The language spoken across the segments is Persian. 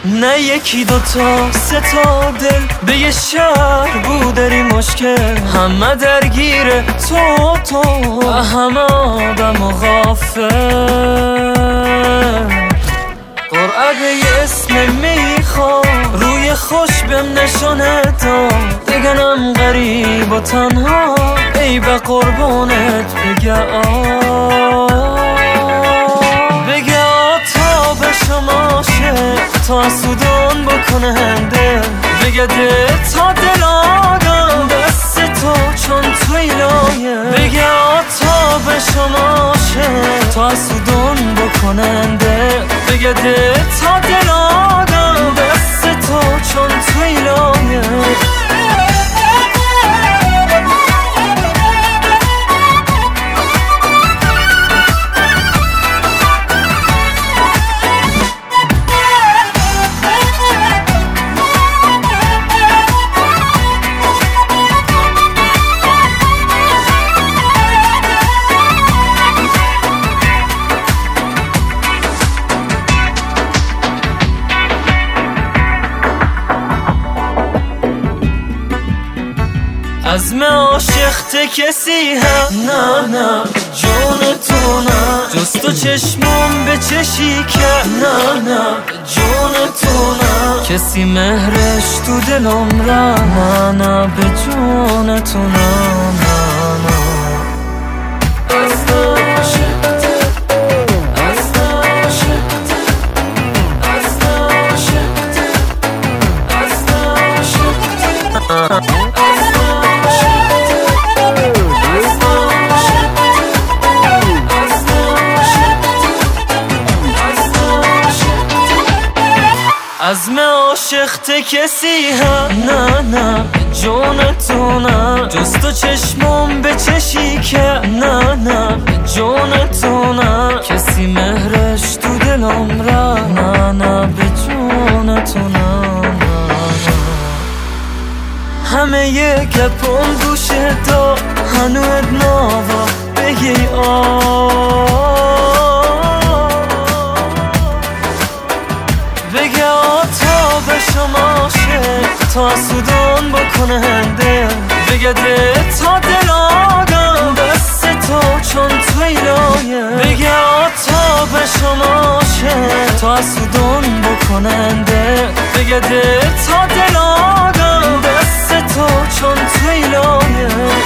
نه یکی دوتا سه تا دل به یه شهر بود داری مشکل، همه درگیره تو همه آدم و غافل. قرعه به یه اسم میخواد روی خوش بهم نشانه داد، بگنم غریب و تنها ای به قربونت بگه تا به شما تا سودان بکنه هنده، بگه ده تا دل آدم دست تو چون توی لایه، بگه تا به شما تا سودان بکنه هنده، بگه ده تا دل آدم دست تو چون توی لایه. عزم عاشق کسی هم نه جون تو نه، جز تو چشمم به چشی که نه جون تو نه، کسی مهرش تو دلم را نه به جون تو نه. عزم عاشق کسی هم نه جون تو نه، جز تو چشمم به چشی که نه جون تو نه، کسی مهرش تو دلم را نه به جون تو نه. همه یه گپم گوش دا هنوز ناوا بگی بگه تا به شما تا سودان بکنه هنده، بگه ده تا دل آدم دست تو چون توی لایه، بگه تا به شما تا سودان بکنه هنده، بگه ده تا دل آدم دست تو چون توی لایه.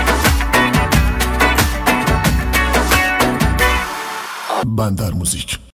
بندر موزیک